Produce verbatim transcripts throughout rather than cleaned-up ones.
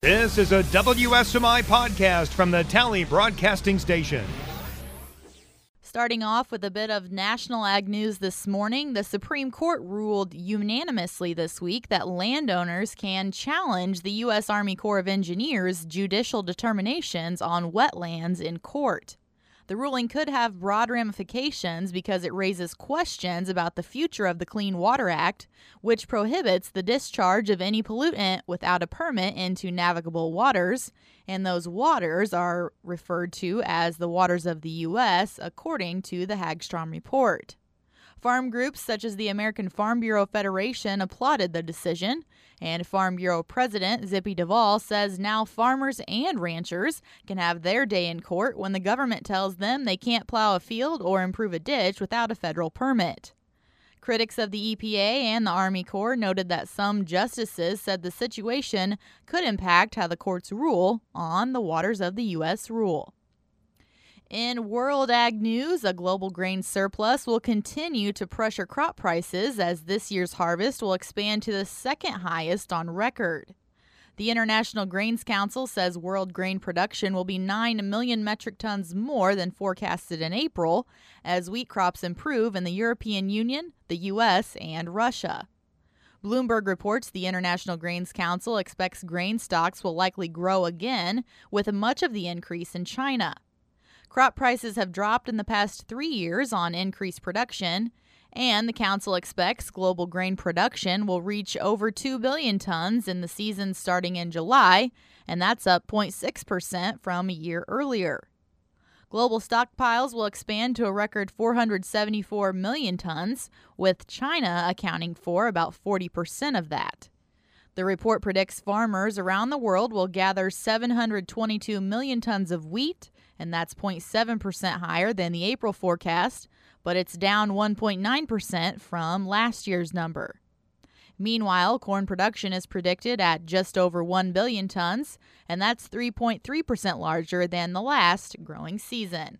This is a W S M I podcast from the Tally Broadcasting Station. Starting off with a bit of national ag news this morning, the Supreme Court ruled unanimously this week that landowners can challenge the U S Army Corps of Engineers' judicial determinations on wetlands in court. The ruling could have broad ramifications because it raises questions about the future of the Clean Water Act, which prohibits the discharge of any pollutant without a permit into navigable waters, and those waters are referred to as the waters of the U S, according to the Hagstrom report. Farm groups such as the American Farm Bureau Federation applauded the decision, and Farm Bureau President Zippy Duvall says now farmers and ranchers can have their day in court when the government tells them they can't plow a field or improve a ditch without a federal permit. Critics of the E P A and the Army Corps noted that some justices said the situation could impact how the courts rule on the waters of the U S rule. In world ag news, a global grain surplus will continue to pressure crop prices as this year's harvest will expand to the second highest on record. The International Grains Council says world grain production will be nine million metric tons more than forecasted in April as wheat crops improve in the European Union, the U S, and Russia. Bloomberg reports the International Grains Council expects grain stocks will likely grow again, with much of the increase in China. Crop prices have dropped in the past three years on increased production, and the council expects global grain production will reach over two billion tons in the season starting in July, and that's up zero point six percent from a year earlier. Global stockpiles will expand to a record four hundred seventy-four million tons, with China accounting for about forty percent of that. The report predicts farmers around the world will gather seven hundred twenty-two million tons of wheat, and that's zero point seven percent higher than the April forecast, but it's down one point nine percent from last year's number. Meanwhile, corn production is predicted at just over one billion tons, and that's three point three percent larger than the last growing season.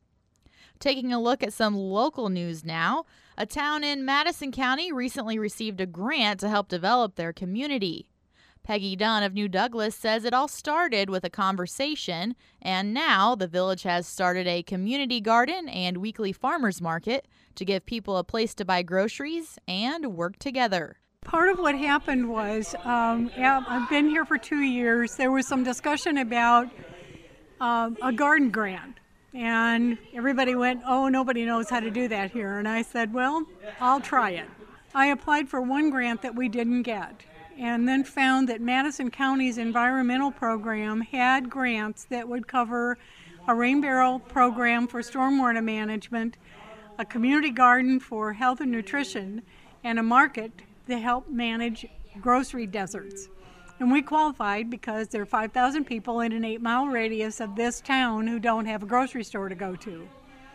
Taking a look at some local news now, a town in Madison County recently received a grant to help develop their community. Peggy Dunn of New Douglas says it all started with a conversation, and now the village has started a community garden and weekly farmers market to give people a place to buy groceries and work together. Part of what happened was, um, yeah, I've been here for two years. There was some discussion about uh, a garden grant, and everybody went, oh, nobody knows how to do that here. And I said, well, I'll try it. I applied for one grant that we didn't get, and then found that Madison County's environmental program had grants that would cover a rain barrel program for stormwater management, a community garden for health and nutrition, and a market to help manage grocery deserts. And we qualified because there are five thousand people in an eight-mile radius of this town who don't have a grocery store to go to.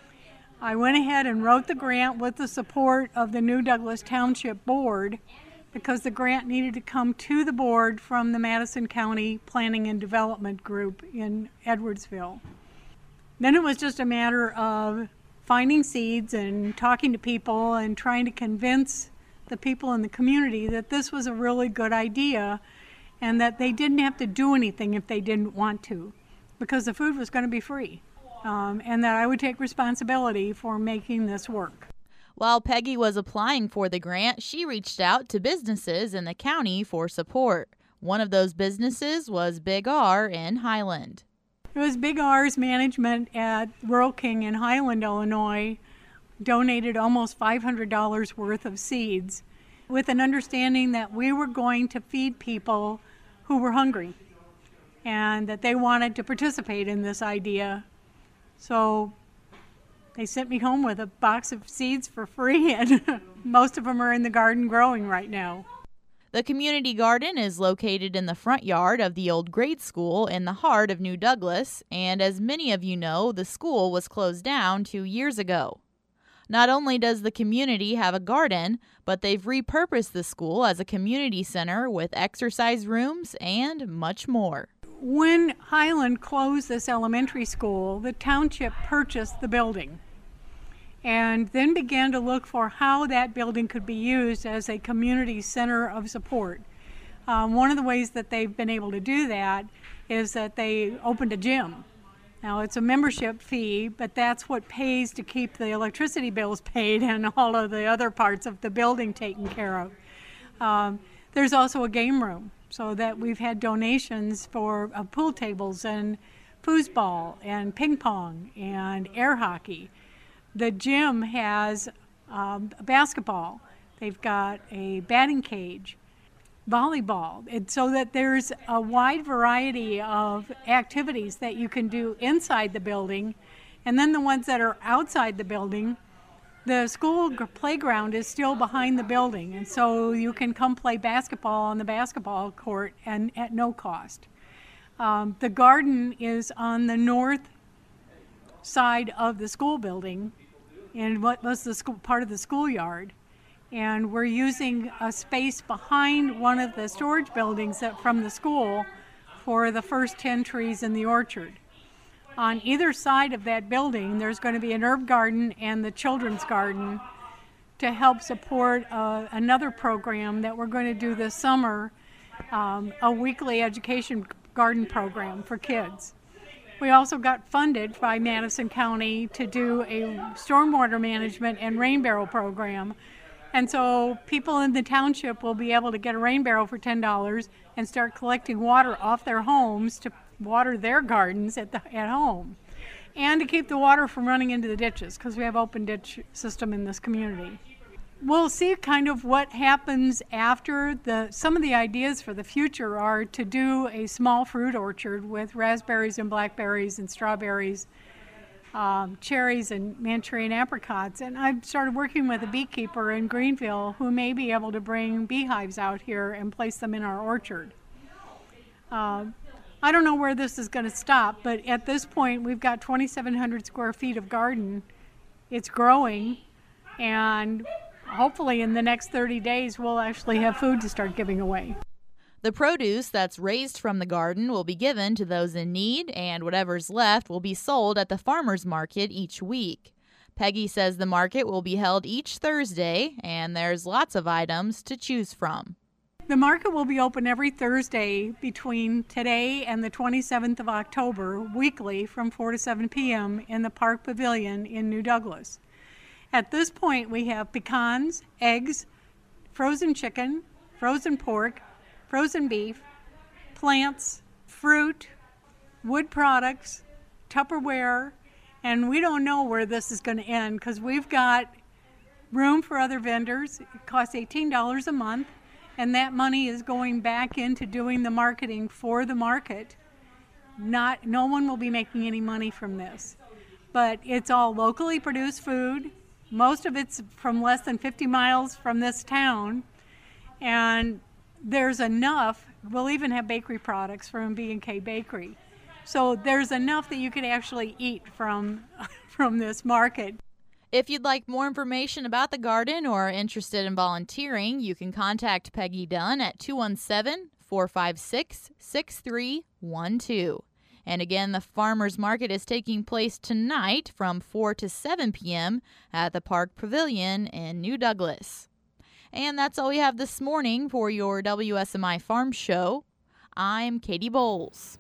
I went ahead and wrote the grant with the support of the New Douglas Township Board, because the grant needed to come to the board from the Madison County Planning and Development Group in Edwardsville. Then it was just a matter of finding seeds and talking to people and trying to convince the people in the community that this was a really good idea and that they didn't have to do anything if they didn't want to, because the food was going to be free, um, and that I would take responsibility for making this work. While Peggy was applying for the grant, she reached out to businesses in the county for support. One of those businesses was Big R in Highland. It was Big R's management at Rural King in Highland, Illinois, donated almost five hundred dollars worth of seeds with an understanding that we were going to feed people who were hungry and that they wanted to participate in this idea. So they sent me home with a box of seeds for free, and most of them are in the garden growing right now. The community garden is located in the front yard of the old grade school in the heart of New Douglas, and as many of you know, the school was closed down two years ago. Not only does the community have a garden, but they've repurposed the school as a community center with exercise rooms and much more. When Highland closed this elementary school, the township purchased the building and then began to look for how that building could be used as a community center of support. Um, one of the ways that they've been able to do that is that they opened a gym. Now, it's a membership fee, but that's what pays to keep the electricity bills paid and all of the other parts of the building taken care of. Um, there's also a game room, so that we've had donations for uh, pool tables and foosball and ping pong and air hockey. The gym has um, basketball. They've got a batting cage, volleyball, and so that there's a wide variety of activities that you can do inside the building. And then the ones that are outside the building, the school playground is still behind the building, and so you can come play basketball on the basketball court and at no cost. Um, the garden is on the north side of the school building in what was the school, part of the schoolyard. And we're using a space behind one of the storage buildings that, from the school for the first ten trees in the orchard. On either side of that building, there's going to be an herb garden and the children's garden to help support uh, another program that we're going to do this summer, um, a weekly education garden program for kids. We also got funded by Madison County to do a stormwater management and rain barrel program. And so people in the township will be able to get a rain barrel for ten dollars and start collecting water off their homes to water their gardens at, the, at home. And to keep the water from running into the ditches, because we have open ditch system in this community. We'll see kind of what happens after. The, some of the ideas for the future are to do a small fruit orchard with raspberries and blackberries and strawberries, Um, cherries and Manchurian apricots. And I've started working with a beekeeper in Greenville who may be able to bring beehives out here and place them in our orchard. Uh, I don't know where this is going to stop, but at this point we've got twenty-seven hundred square feet of garden. It's growing, and hopefully in the next thirty days we'll actually have food to start giving away. The produce that's raised from the garden will be given to those in need, and whatever's left will be sold at the farmers market each week. Peggy says the market will be held each Thursday, and there's lots of items to choose from. The market will be open every Thursday between today and the twenty-seventh of October, weekly from four to seven p.m. in the Park Pavilion in New Douglas. At this point, we have pecans, eggs, frozen chicken, frozen pork, frozen beef, plants, fruit, wood products, Tupperware, and we don't know where this is going to end because we've got room for other vendors. It costs eighteen dollars a month, and that money is going back into doing the marketing for the market. Not, no one will be making any money from this, but it's all locally produced food. Most of it's from less than fifty miles from this town, and there's enough. We'll even have bakery products from B and K Bakery. So there's enough that you could actually eat from from this market. If you'd like more information about the garden or are interested in volunteering, you can contact Peggy Dunn at two one seven, four five six, six three one two. And again, the farmers market is taking place tonight from four to seven p.m. at the Park Pavilion in New Douglas. And that's all we have this morning for your W S M I Farm Show. I'm Katie Bowles.